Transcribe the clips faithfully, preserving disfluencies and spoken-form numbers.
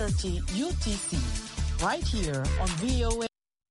thirty U T C, right here on V O A.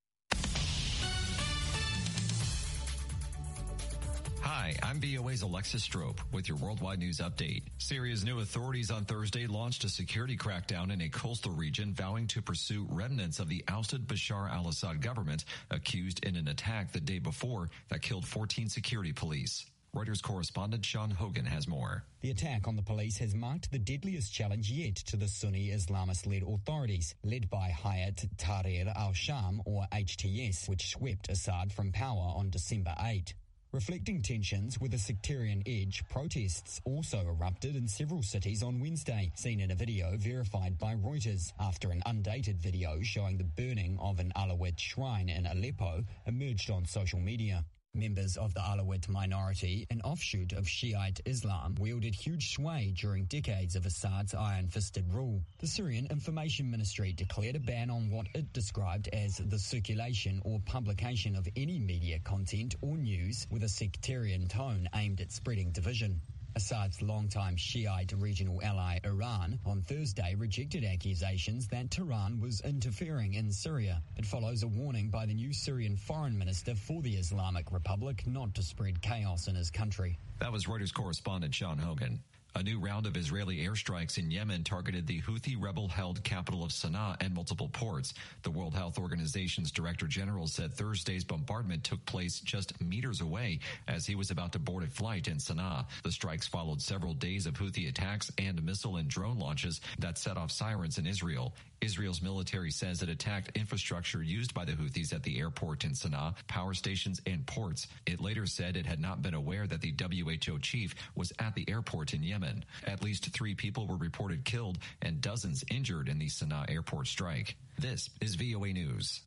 Hi, I'm V O A's Alexis Strope with your worldwide news update. Syria's new authorities on Thursday launched a security crackdown in a coastal region, vowing to pursue remnants of the ousted Bashar al-Assad government, accused in an attack the day before that killed fourteen security police. Reuters correspondent Sean Hogan has more. The attack on the police has marked the deadliest challenge yet to the Sunni Islamist-led authorities, led by Hayat Tahrir al-Sham, or H T S, which swept Assad from power on December eighth. Reflecting tensions with a sectarian edge, protests also erupted in several cities on Wednesday, seen in a video verified by Reuters, after an undated video showing the burning of an Alawite shrine in Aleppo emerged on social media. Members of the Alawite minority, an offshoot of Shiite Islam, wielded huge sway during decades of Assad's iron-fisted rule. The Syrian Information Ministry declared a ban on what it described as the circulation or publication of any media content or news with a sectarian tone aimed at spreading division. Assad's longtime Shiite regional ally Iran on Thursday rejected accusations that Tehran was interfering in Syria. It follows a warning by the new Syrian foreign minister for the Islamic Republic not to spread chaos in his country. That was Reuters correspondent Sean Hogan. A new round of Israeli airstrikes in Yemen targeted the Houthi rebel-held capital of Sana'a and multiple ports. The World Health Organization's Director General said Thursday's bombardment took place just meters away as he was about to board a flight in Sana'a. The strikes followed several days of Houthi attacks and missile and drone launches that set off sirens in Israel. Israel's military says it attacked infrastructure used by the Houthis at the airport in Sana'a, power stations, and ports. It later said it had not been aware that the W H O chief was at the airport in Yemen. At least three people were reported killed and dozens injured in the Sana'a airport strike. This is V O A News.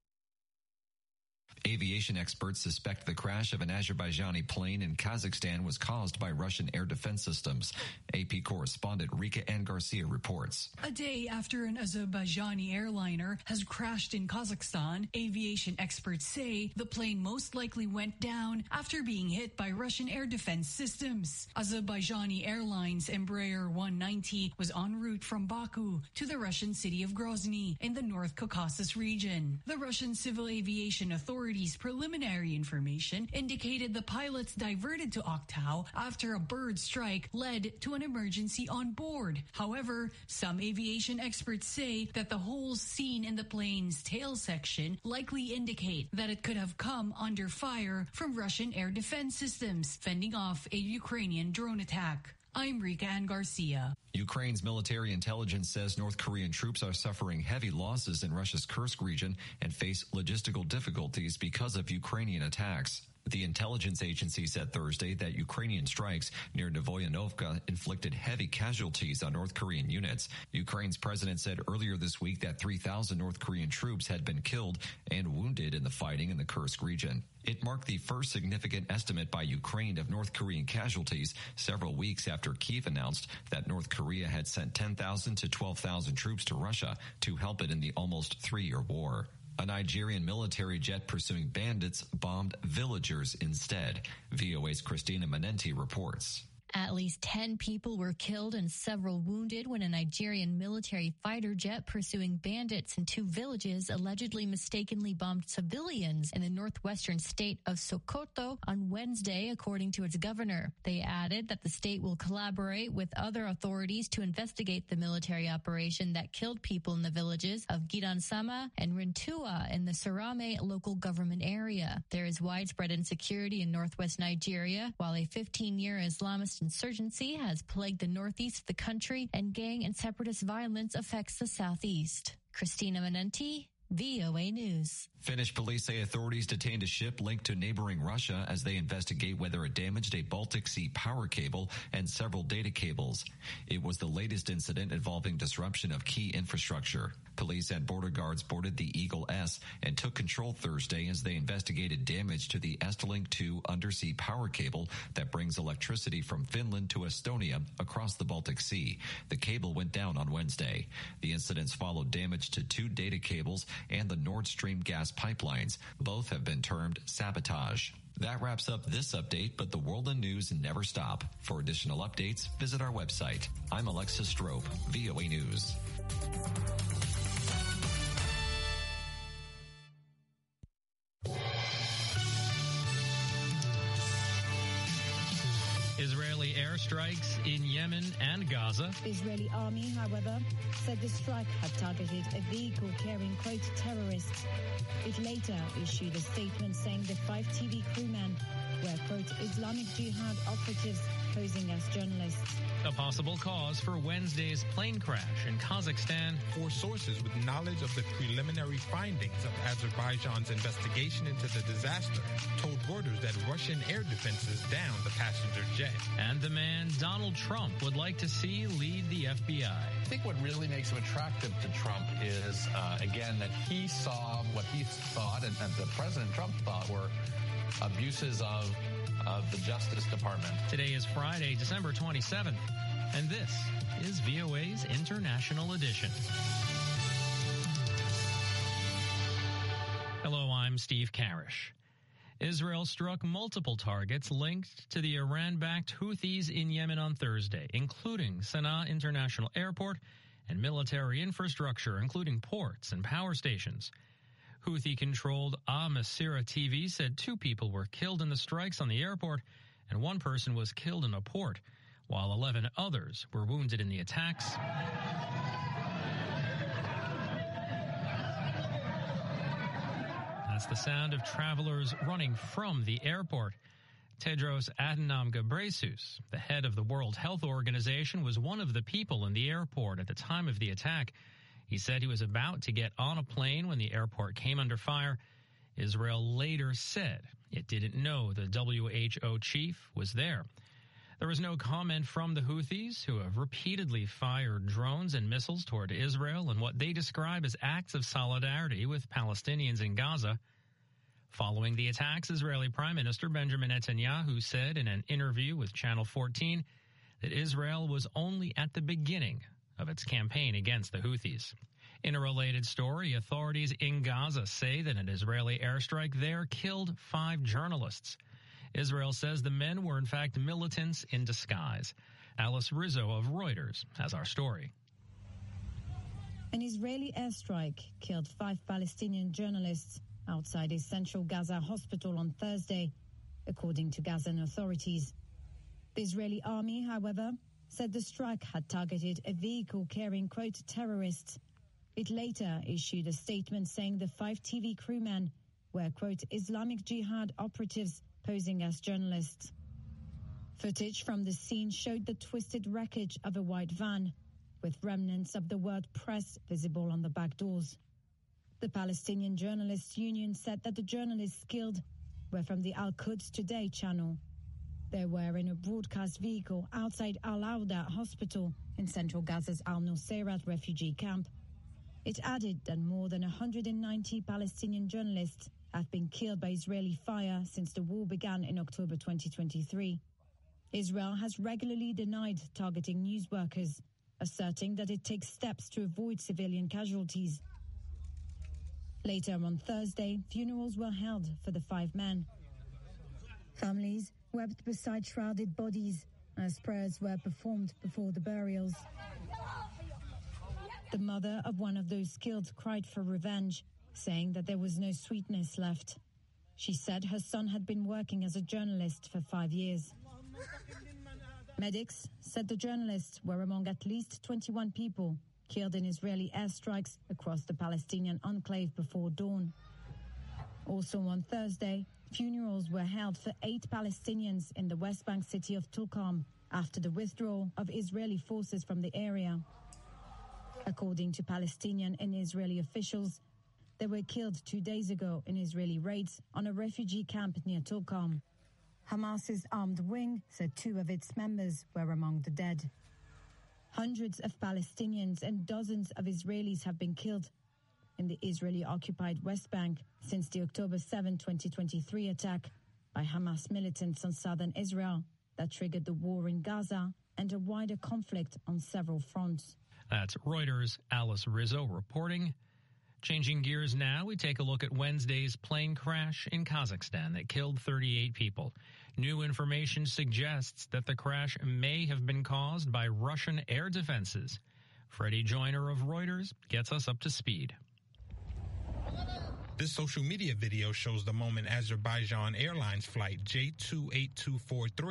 Aviation experts suspect the crash of an Azerbaijani plane in Kazakhstan was caused by Russian air defense systems. A P correspondent Rika Ann Garcia reports. A day after an Azerbaijani airliner has crashed in Kazakhstan, aviation experts say the plane most likely went down after being hit by Russian air defense systems. Azerbaijani Airlines Embraer one ninety was en route from Baku to the Russian city of Grozny in the North Caucasus region. The Russian Civil Aviation Authority preliminary information indicated the pilots diverted to Aktau after a bird strike led to an emergency on board. However, some aviation experts say that the holes seen in the plane's tail section likely indicate that it could have come under fire from Russian air defense systems, fending off a Ukrainian drone attack. I'm Rika Ann Garcia. Ukraine's military intelligence says North Korean troops are suffering heavy losses in Russia's Kursk region and face logistical difficulties because of Ukrainian attacks. The intelligence agency said Thursday that Ukrainian strikes near Novoyanovka inflicted heavy casualties on North Korean units. Ukraine's president said earlier this week that three thousand North Korean troops had been killed and wounded in the fighting in the Kursk region. It marked the first significant estimate by Ukraine of North Korean casualties several weeks after Kyiv announced that North Korea had sent ten thousand to twelve thousand troops to Russia to help it in the almost three-year war. A Nigerian military jet pursuing bandits bombed villagers instead. V O A's Christina Manenti reports. At least ten people were killed and several wounded when a Nigerian military fighter jet pursuing bandits in two villages allegedly mistakenly bombed civilians in the northwestern state of Sokoto on Wednesday, according to its governor. They added that the state will collaborate with other authorities to investigate the military operation that killed people in the villages of Gidansama and Rintua in the Sarame local government area. There is widespread insecurity in northwest Nigeria, while a fifteen-year Islamist insurgency has plagued the northeast of the country, and gang and separatist violence affects the southeast. Christina Manenti, V O A News. Finnish police say authorities detained a ship linked to neighboring Russia as they investigate whether it damaged a Baltic Sea power cable and several data cables. It was the latest incident involving disruption of key infrastructure. Police and border guards boarded the Eagle S and took control Thursday as they investigated damage to the Estlink two undersea power cable that brings electricity from Finland to Estonia across the Baltic Sea. The cable went down on Wednesday. The incidents followed damage to two data cables and the Nord Stream gas pipelines. Both have been termed sabotage. That wraps up this update, but the world and news never stop. For additional updates, visit our website. I'm Alexis Strope, V O A News. Israeli airstrikes in Yemen and Gaza. The Israeli army, however, said the strike had targeted a vehicle carrying, quote, terrorists. It later issued a statement saying the five T V crewmen were, quote, Islamic Jihad operatives posing as journalists. A possible cause for Wednesday's plane crash in Kazakhstan. Four sources with knowledge of the preliminary findings of Azerbaijan's investigation into the disaster told Reuters that Russian air defenses downed the passenger jet. And the man Donald Trump would like to see lead the F B I. I think what really makes him attractive to Trump is, uh, again, that he saw what he thought and, and that President Trump thought were abuses of of the Justice Department. Today is Friday, December twenty-seventh, and this is V O A's International Edition. Hello, I'm Steve Karish. Israel struck multiple targets linked to the Iran-backed Houthis in Yemen on Thursday, including Sana'a International Airport and military infrastructure, including ports and power stations. Houthi-controlled Al Masirah T V said two people were killed in the strikes on the airport and one person was killed in a port, while eleven others were wounded in the attacks. That's the sound of travelers running from the airport. Tedros Adhanom Ghebreyesus, the head of the World Health Organization, was one of the people in the airport at the time of the attack. He said he was about to get on a plane when the airport came under fire. Israel later said it didn't know the W H O chief was there. There was no comment from the Houthis, who have repeatedly fired drones and missiles toward Israel in what they describe as acts of solidarity with Palestinians in Gaza. Following the attacks, Israeli Prime Minister Benjamin Netanyahu said in an interview with Channel fourteen that Israel was only at the beginning of its campaign against the Houthis. In a related story, authorities in Gaza say that an Israeli airstrike there killed five journalists. Israel says the men were in fact militants in disguise. Alice Rizzo of Reuters has our story. An Israeli airstrike killed five Palestinian journalists outside a central Gaza hospital on Thursday, according to Gazan authorities. The Israeli army, however, said the strike had targeted a vehicle carrying, quote, terrorists. It later issued a statement saying the five T V crewmen were, quote, Islamic Jihad operatives posing as journalists. Footage from the scene showed the twisted wreckage of a white van, with remnants of the word press visible on the back doors. The Palestinian Journalists Union said that the journalists killed were from the Al-Quds Today channel. They were in a broadcast vehicle outside Al-Awda Hospital in central Gaza's Al-Nusayrat refugee camp. It added that more than one hundred ninety Palestinian journalists have been killed by Israeli fire since the war began in October twenty twenty-three. Israel has regularly denied targeting news workers, asserting that it takes steps to avoid civilian casualties. Later on Thursday, funerals were held for the five men. Families wept beside shrouded bodies as prayers were performed before the burials. The mother of one of those killed cried for revenge, saying that there was no sweetness left. She said her son had been working as a journalist for five years. Medics said the journalists were among at least twenty-one people killed in Israeli airstrikes across the Palestinian enclave before dawn. Also on Thursday, funerals were held for eight Palestinians in the West Bank city of Tulkarm after the withdrawal of Israeli forces from the area. According to Palestinian and Israeli officials, they were killed two days ago in Israeli raids on a refugee camp near Tulkarm. Hamas's armed wing said two of its members were among the dead. Hundreds of Palestinians and dozens of Israelis have been killed in the Israeli-occupied West Bank since the October seventh, twenty twenty-three attack by Hamas militants on southern Israel that triggered the war in Gaza and a wider conflict on several fronts. That's Reuters' Alice Rizzo reporting. Changing gears now, we take a look at Wednesday's plane crash in Kazakhstan that killed thirty-eight people. New information suggests that the crash may have been caused by Russian air defenses. Freddie Joyner of Reuters gets us up to speed. This social media video shows the moment Azerbaijan Airlines flight J two eight two four three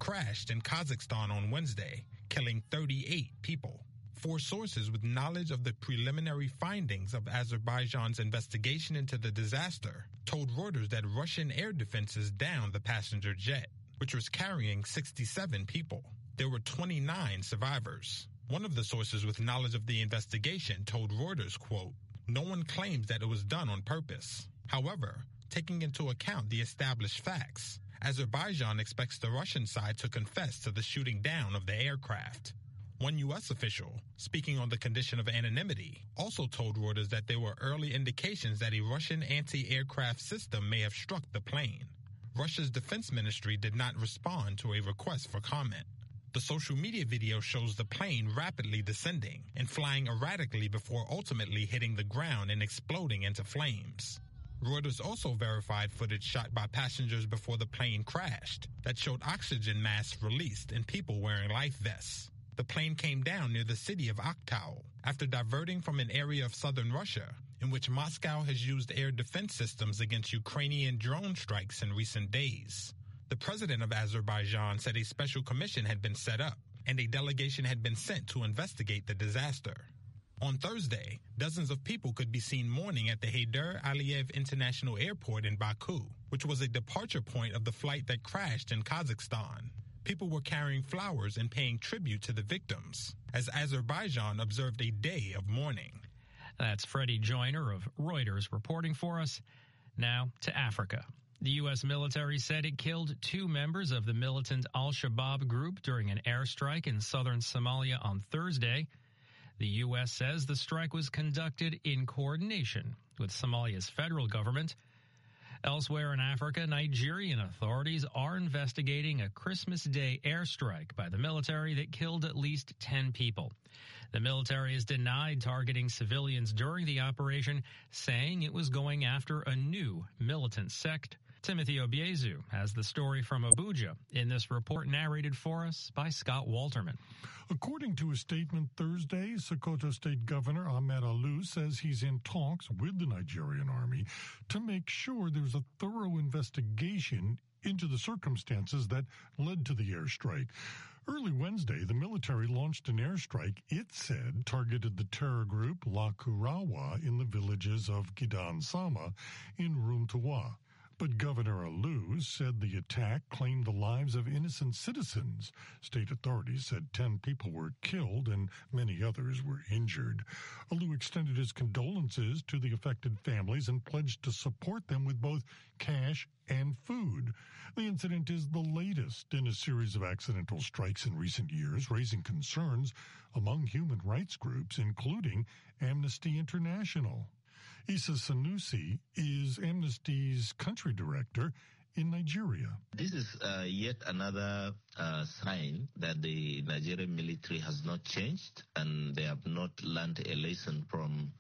crashed in Kazakhstan on Wednesday, killing thirty-eight people. Four sources with knowledge of the preliminary findings of Azerbaijan's investigation into the disaster told Reuters that Russian air defenses downed the passenger jet, which was carrying sixty-seven people. There were twenty-nine survivors. One of the sources with knowledge of the investigation told Reuters, quote, "No one claims that it was done on purpose. However, taking into account the established facts, Azerbaijan expects the Russian side to confess to the shooting down of the aircraft." One U S official, speaking on the condition of anonymity, also told Reuters that there were early indications that a Russian anti-aircraft system may have struck the plane. Russia's defense ministry did not respond to a request for comment. The social media video shows the plane rapidly descending and flying erratically before ultimately hitting the ground and exploding into flames. Reuters also verified footage shot by passengers before the plane crashed that showed oxygen masks released and people wearing life vests. The plane came down near the city of Aktau after diverting from an area of southern Russia in which Moscow has used air defense systems against Ukrainian drone strikes in recent days. The president of Azerbaijan said a special commission had been set up and a delegation had been sent to investigate the disaster. On Thursday, dozens of people could be seen mourning at the Heydar Aliyev International Airport in Baku, which was a departure point of the flight that crashed in Kazakhstan. People were carrying flowers and paying tribute to the victims, as Azerbaijan observed a day of mourning. That's Freddie Joyner of Reuters reporting for us. Now to Africa. The U S military said it killed two members of the militant Al-Shabaab group during an airstrike in southern Somalia on Thursday. The U S says the strike was conducted in coordination with Somalia's federal government. Elsewhere in Africa, Nigerian authorities are investigating a Christmas Day airstrike by the military that killed at least ten people. The military has denied targeting civilians during the operation, saying it was going after a new militant sect. Timothy Obiezu has the story from Abuja in this report narrated for us by Scott Walterman. According to a statement Thursday, Sokoto State Governor Ahmed Alou says he's in talks with the Nigerian army to make sure there's a thorough investigation into the circumstances that led to the airstrike. Early Wednesday, the military launched an airstrike it said targeted the terror group Lakurawa in the villages of Gidan Sama in Runtuwa. But Governor Alou said the attack claimed the lives of innocent citizens. State authorities said ten people were killed and many others were injured. Alou extended his condolences to the affected families and pledged to support them with both cash and food. The incident is the latest in a series of accidental strikes in recent years, raising concerns among human rights groups, including Amnesty International. Issa Sanusi is Amnesty's country director in Nigeria. This is uh, yet another uh, sign that the Nigerian military has not changed and they have not learned a lesson from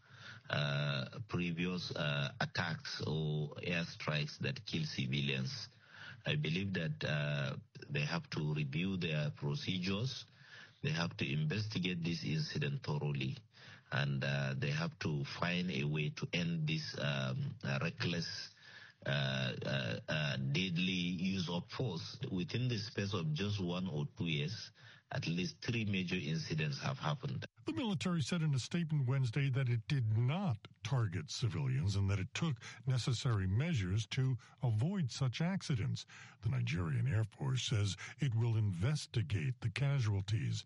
uh, previous uh, attacks or airstrikes that kill civilians. I believe that uh, they have to review their procedures. They have to investigate this incident thoroughly. And uh, they have to find a way to end this um, uh, reckless, uh, uh, uh, deadly use of force. Within the space of just one or two years, at least three major incidents have happened. The military said in a statement Wednesday that it did not target civilians and that it took necessary measures to avoid such accidents. The Nigerian Air Force says it will investigate the casualties.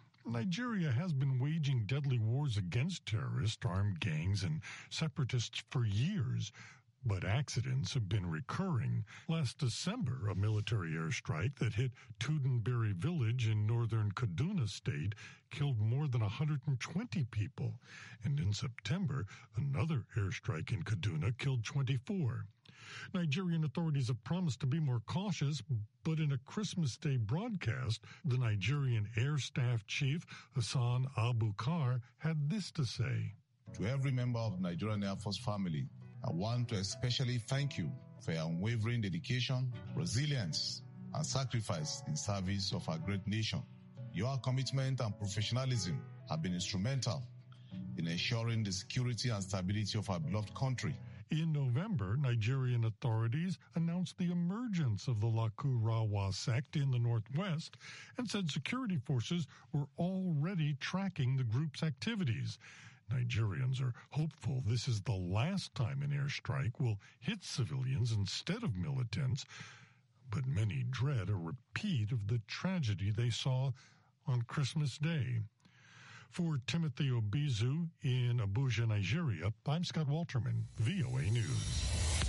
Nigeria has been waging deadly wars against terrorists, armed gangs, and separatists for years, but accidents have been recurring. Last December, a military airstrike that hit Tudunbiri village in northern Kaduna State killed more than one hundred twenty people. And in September, another airstrike in Kaduna killed twenty-four. Nigerian authorities have promised to be more cautious, but in a Christmas Day broadcast, the Nigerian Air Staff Chief, Hassan Abukar, had this to say. To every member of the Nigerian Air Force family, I want to especially thank you for your unwavering dedication, resilience, and sacrifice in service of our great nation. Your commitment and professionalism have been instrumental in ensuring the security and stability of our beloved country. In November, Nigerian authorities announced the emergence of the Lakurawa sect in the northwest and said security forces were already tracking the group's activities. Nigerians are hopeful this is the last time an airstrike will hit civilians instead of militants, but many dread a repeat of the tragedy they saw on Christmas Day. For Timothy Obizu in Abuja, Nigeria, I'm Scott Walterman, V O A News.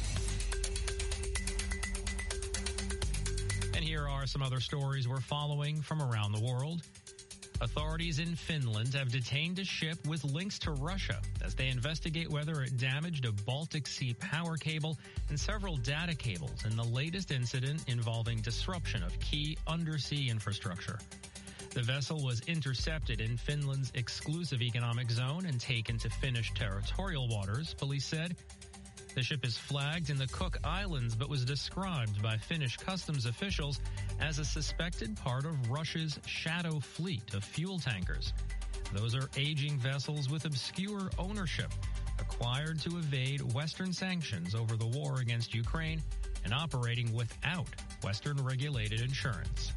And here are some other stories we're following from around the world. Authorities in Finland have detained a ship with links to Russia as they investigate whether it damaged a Baltic Sea power cable and several data cables in the latest incident involving disruption of key undersea infrastructure. The vessel was intercepted in Finland's exclusive economic zone and taken to Finnish territorial waters, police said. The ship is flagged in the Cook Islands but was described by Finnish customs officials as a suspected part of Russia's shadow fleet of fuel tankers. Those are aging vessels with obscure ownership, acquired to evade Western sanctions over the war against Ukraine and operating without Western-regulated insurance.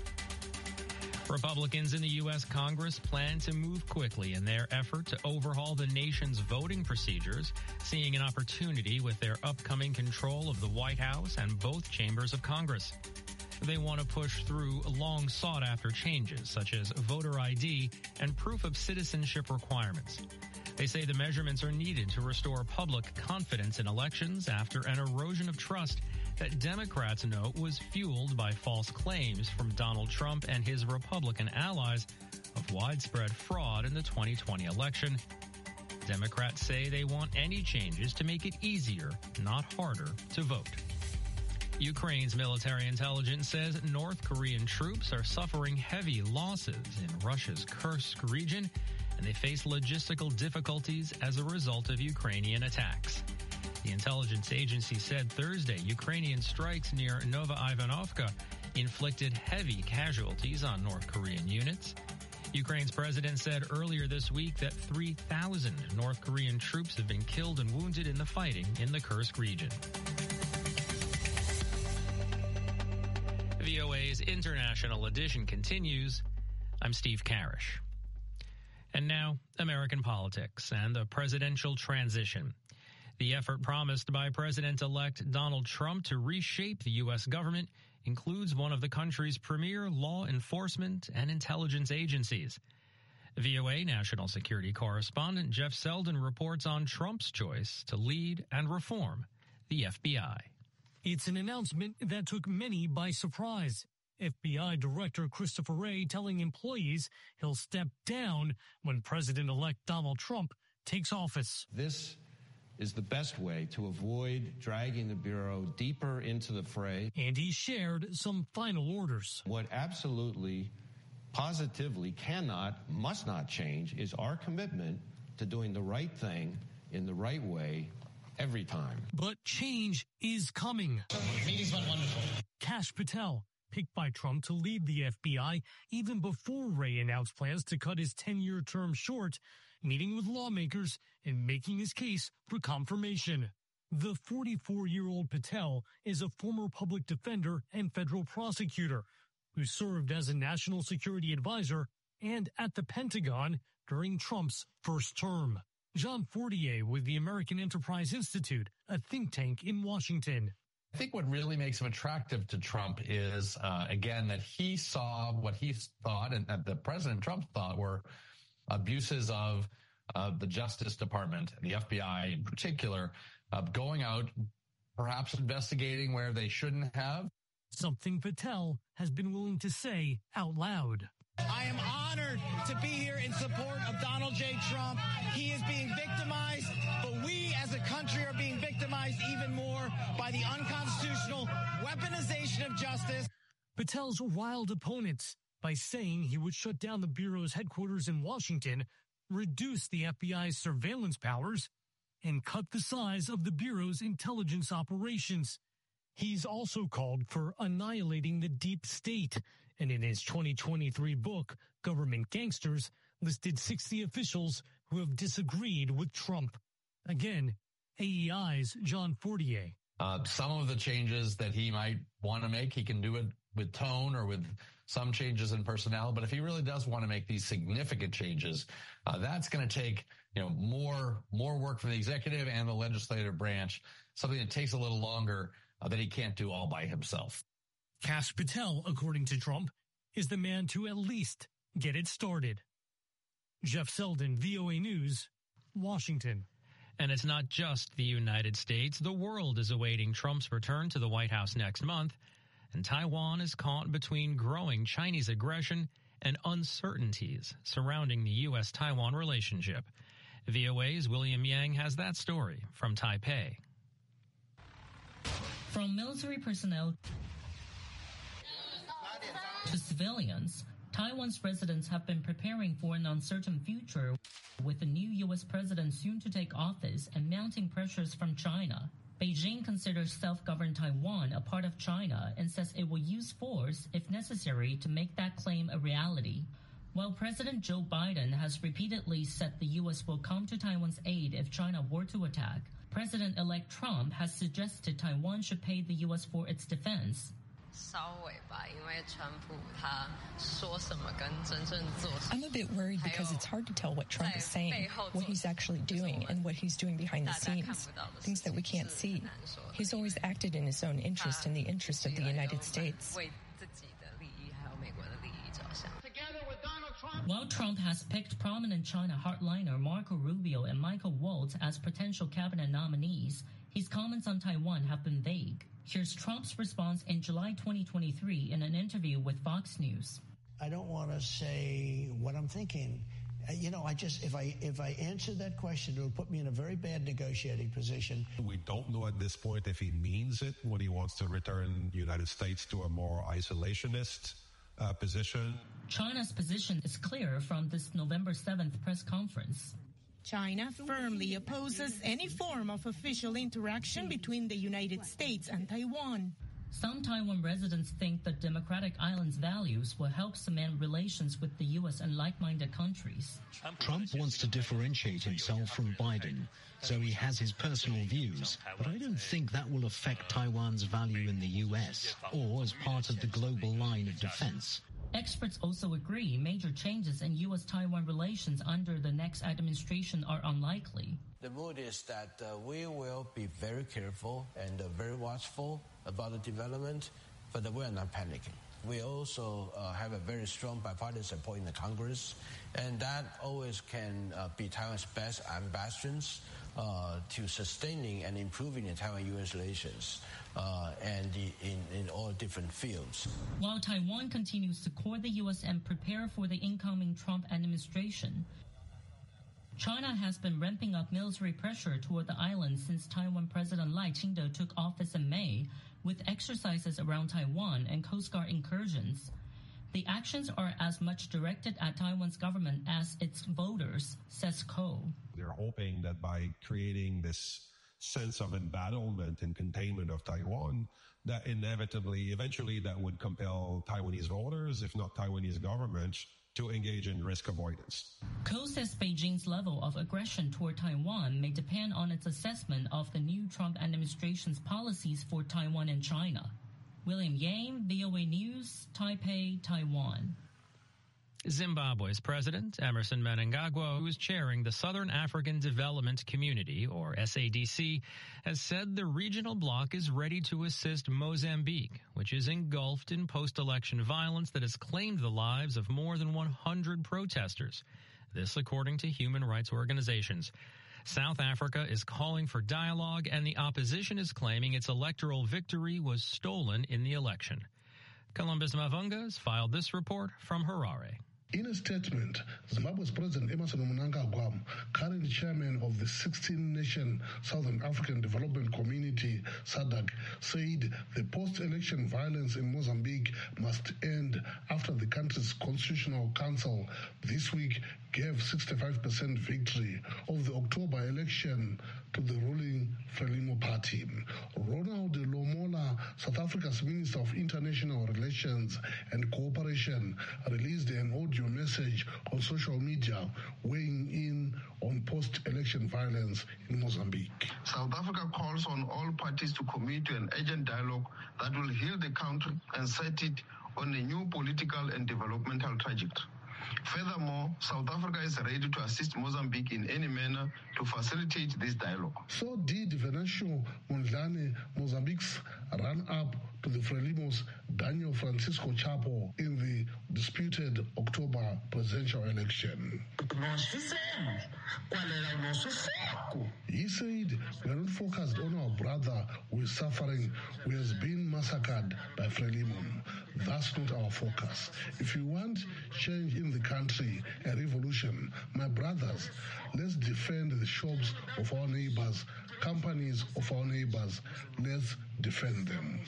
Republicans in the U S Congress plan to move quickly in their effort to overhaul the nation's voting procedures, seeing an opportunity with their upcoming control of the White House and both chambers of Congress. They want to push through long sought-after changes, such as voter I D and proof of citizenship requirements. They say the measurements are needed to restore public confidence in elections after an erosion of trust that Democrats note was fueled by false claims from Donald Trump and his Republican allies of widespread fraud in the twenty twenty election. Democrats say they want any changes to make it easier, not harder, to vote. Ukraine's military intelligence says North Korean troops are suffering heavy losses in Russia's Kursk region, and they face logistical difficulties as a result of Ukrainian attacks. The intelligence agency said Thursday Ukrainian strikes near Nova-Ivanovka inflicted heavy casualties on North Korean units. Ukraine's president said earlier this week that three thousand North Korean troops have been killed and wounded in the fighting in the Kursk region. V O A's International Edition continues. I'm Steve Karish. And now, American politics and the presidential transition. The effort promised by President-elect Donald Trump to reshape the U S government includes one of the country's premier law enforcement and intelligence agencies. V O A national security correspondent Jeff Selden reports on Trump's choice to lead and reform the F B I. It's an announcement that took many by surprise. F B I Director Christopher Wray telling employees he'll step down when President-elect Donald Trump takes office. This is the best way to avoid dragging the Bureau deeper into the fray. And he shared some final orders. What absolutely, positively cannot, must not change is our commitment to doing the right thing in the right way every time. But change is coming. Meetings went wonderful. Kash Patel, picked by Trump to lead the F B I even before Wray announced plans to cut his ten-year term short, meeting with lawmakers and making his case for confirmation. The forty-four-year-old Patel is a former public defender and federal prosecutor who served as a national security advisor and at the Pentagon during Trump's first term. Jean Fortier with the American Enterprise Institute, a think tank in Washington. I think what really makes him attractive to Trump is, uh, again, that he saw what he thought and that the President Trump thought were abuses of uh, the Justice Department, the F B I in particular, uh, going out, perhaps investigating where they shouldn't have. Something Patel has been willing to say out loud. I am honored to be here in support of Donald J. Trump. He is being victimized, but we as a country are being victimized even more by the unconstitutional weaponization of justice. Patel's riled opponents by saying he would shut down the Bureau's headquarters in Washington, reduce the F B I's surveillance powers, and cut the size of the Bureau's intelligence operations. He's also called for annihilating the deep state, and in his twenty twenty-three book, Government Gangsters, listed sixty officials who have disagreed with Trump. Again, A E I's John Fortier. Uh, some of the changes that he might want to make, he can do it with tone or with some changes in personnel. But if he really does want to make these significant changes, uh, that's going to take, you know, more, more work from the executive and the legislative branch, something that takes a little longer uh, that he can't do all by himself. Kash Patel, according to Trump, is the man to at least get it started. Jeff Selden, V O A News, Washington. And it's not just the United States. The world is awaiting Trump's return to the White House next month. And Taiwan is caught between growing Chinese aggression and uncertainties surrounding the U S Taiwan relationship. V O A's William Yang has that story from Taipei. From military personnel to civilians, Taiwan's residents have been preparing for an uncertain future with the new U S president soon to take office and mounting pressures from China. Beijing considers self-governed Taiwan a part of China and says it will use force if necessary to make that claim a reality. While President Joe Biden has repeatedly said the U S will come to Taiwan's aid if China were to attack, President-elect Trump has suggested Taiwan should pay the U S for its defense. I'm a bit worried because it's hard to tell what Trump is saying, what he's actually doing, and what he's doing behind the scenes, things that we can't see. He's always acted in his own interest and the interest of the United States. While Trump has picked prominent China hardliner Marco Rubio and Michael Waltz as potential cabinet nominees, his comments on Taiwan have been vague. Here's Trump's response in July twenty twenty-three in an interview with Fox News. I don't want to say what I'm thinking. You know, I just, if I if I answer that question, it'll put me in a very bad negotiating position. We don't know at this point if he means it when he wants to return the United States to a more isolationist uh, position. China's position is clear from this November seventh press conference. China firmly opposes any form of official interaction between the United States and Taiwan. Some Taiwan residents think the democratic island's values will help cement relations with the U S and like-minded countries. Trump wants to differentiate himself from Biden, so he has his personal views, but I don't think that will affect Taiwan's value in the U S or as part of the global line of defense. Experts also agree major changes in U S Taiwan relations under the next administration are unlikely. The mood is that uh, we will be very careful and uh, very watchful about the development, but uh, we're not panicking. We also uh, have a very strong bipartisan support in the Congress, and that always can uh, be Taiwan's best ambassadors uh, to sustaining and improving the Taiwan-U S relations. Uh, and the, in, in all different fields. While Taiwan continues to court the U S and prepare for the incoming Trump administration, China has been ramping up military pressure toward the island since Taiwan President Lai Ching-te took office in May, with exercises around Taiwan and Coast Guard incursions. The actions are as much directed at Taiwan's government as its voters, says Ko. They're hoping that by creating this sense of embattlement and containment of Taiwan, that inevitably, eventually that would compel Taiwanese voters, if not Taiwanese government, to engage in risk avoidance. Ko says Beijing's level of aggression toward Taiwan may depend on its assessment of the new Trump administration's policies for Taiwan and China. William Yang, V O A News, Taipei, Taiwan. Zimbabwe's president, Emerson Mnangagwa, who is chairing the Southern African Development Community, or S A D C, has said the regional bloc is ready to assist Mozambique, which is engulfed in post-election violence that has claimed the lives of more than one hundred protesters. This according to human rights organizations. South Africa is calling for dialogue, and the opposition is claiming its electoral victory was stolen in the election. Columbus Mavunga has filed this report from Harare. In a statement, Zimbabwe's President Emerson Mnangagwa, current chairman of the sixteen-nation Southern African Development Community, S A D C, said the post-election violence in Mozambique must end after the country's Constitutional Council this week gave sixty-five percent victory of the October election to the ruling Frelimo party. Ronald Lomola, South Africa's Minister of International Relations and Cooperation, released an audio message on social media weighing in on post-election violence in Mozambique. South Africa calls on all parties to commit to an urgent dialogue that will heal the country and set it on a new political and developmental trajectory. Furthermore, South Africa is ready to assist Mozambique in any manner to facilitate this dialogue. So did Venancio Mondlane, Mozambique's run-up to the Frelimos, Daniel Francisco Chapo, in the disputed October presidential election. He said, "We are not focused on our brother who is suffering, who has been massacred by Frelimo. That's not our focus. If you want change in the country, a revolution, my brothers, let's defend the shops of our neighbors, companies of our neighbors. Let's defend them."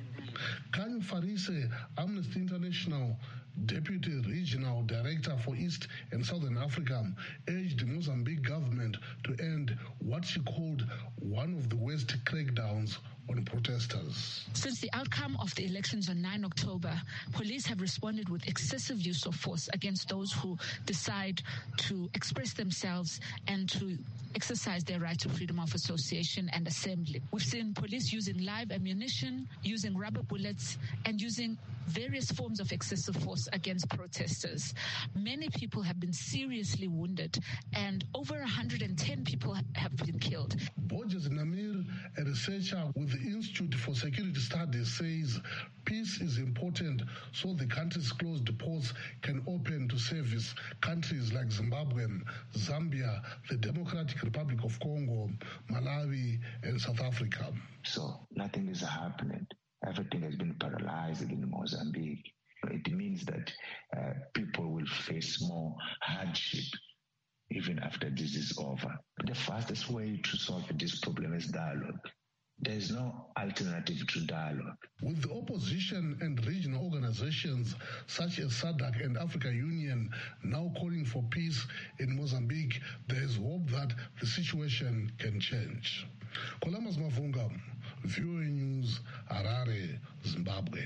Kanye Farise, Amnesty International Deputy Regional Director for East and Southern Africa, urged the Mozambique government to end what she called one of the worst crackdowns on protesters. Since the outcome of the elections on the ninth of October, police have responded with excessive use of force against those who decide to express themselves and to exercise their right to freedom of association and assembly. We've seen police using live ammunition, using rubber bullets, and using various forms of excessive force against protesters. Many people have been seriously wounded, and over one hundred ten people have been killed. Borges Namir, a researcher with the Institute for Security Studies, says peace is important so the country's closed ports can open to service countries like Zimbabwe, Zambia, the Democratic Republic of Congo, Malawi, and South Africa. So nothing is happening. Everything has been paralyzed in Mozambique. It means that uh, people will face more hardship even after this is over. The fastest way to solve this problem is dialogue. There is no alternative to dialogue. With the opposition and regional organizations such as SADC and African Union now calling for peace in Mozambique, there is hope that the situation can change. Kolamas Mavunga, V O A News, Harare, Zimbabwe.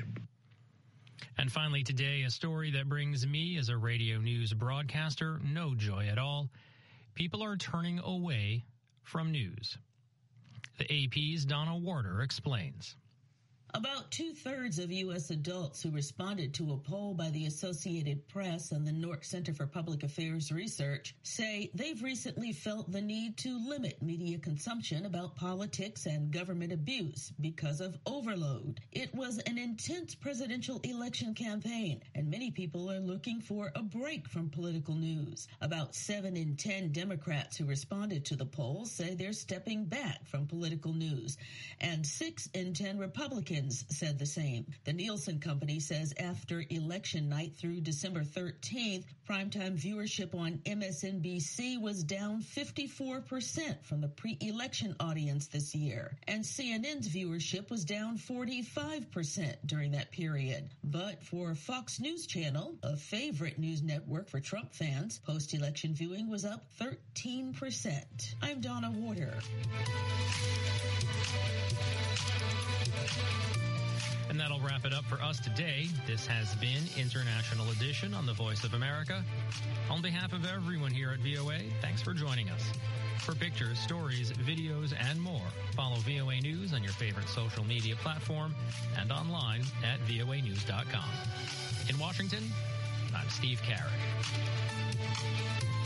And finally today, a story that brings me as a radio news broadcaster no joy at all. People are turning away from news. The A P's Donna Warder explains. About two-thirds of U S adults who responded to a poll by the Associated Press and the Nork Center for Public Affairs Research say they've recently felt the need to limit media consumption about politics and government abuse because of overload. It was an intense presidential election campaign, and many people are looking for a break from political news. About seven in ten Democrats who responded to the poll say they're stepping back from political news, and six in ten Republicans said the same. The Nielsen Company says after election night through December thirteenth, primetime viewership on M S N B C was down fifty-four percent from the pre-election audience this year, and C N N's viewership was down forty-five percent during that period. But for Fox News Channel, a favorite news network for Trump fans, post-election viewing was up thirteen percent. I'm Donna Warder. And that'll wrap it up for us today. This has been International Edition on the Voice of America. On behalf of everyone here at V O A, thanks for joining us. For pictures, stories, videos, and more, follow V O A News on your favorite social media platform and online at V O A news dot com. In Washington, I'm Steve Carrick.